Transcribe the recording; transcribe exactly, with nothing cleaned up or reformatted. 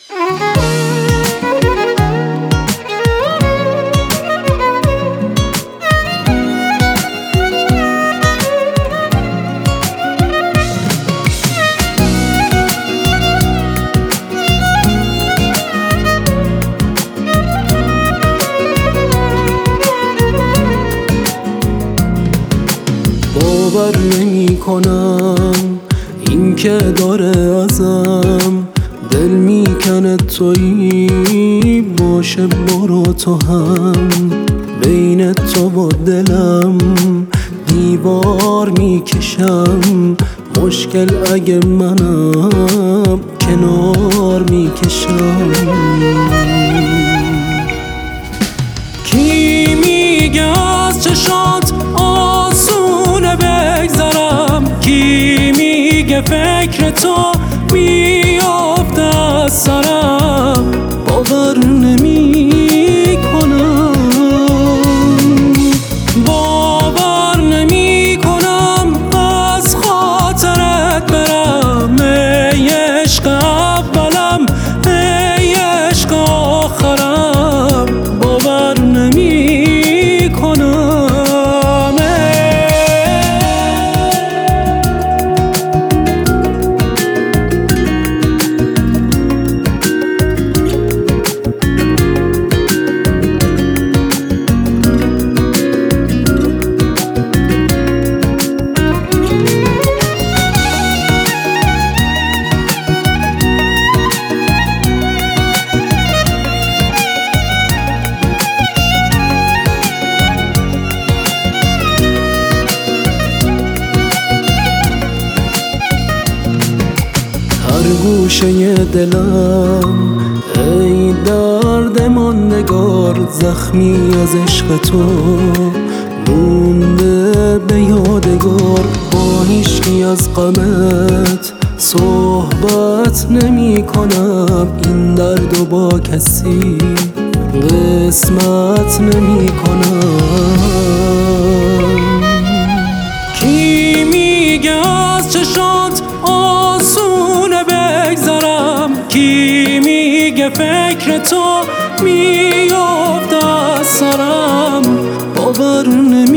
باور نمی کنم این که داره ازم دل میکنه، تویی باشه برو تو هم. بین تو و دلم دیوار میکشم، مشکل اگه منم کنار میکشم. کی میگه از چشات آسونه بگذرم؟ کی میگه فکر تو میافته از سرم؟ باور نمی کنم، باور نمی کنم از خاطرت برم. ای عشق اولم، ای عشق آخرم، باور نمی کنم. هر گوشه دلم ای درد ماندگار، زخمی از عشق تو مونده به یادگار. با هیچکی از غمت صحبت نمی کنم، این درد و با کسی قسمت نمی کنم. کی میگه از چشات آسونه بگذرم؟ کی میگه فکر تو میافته از سرم؟ باور نمی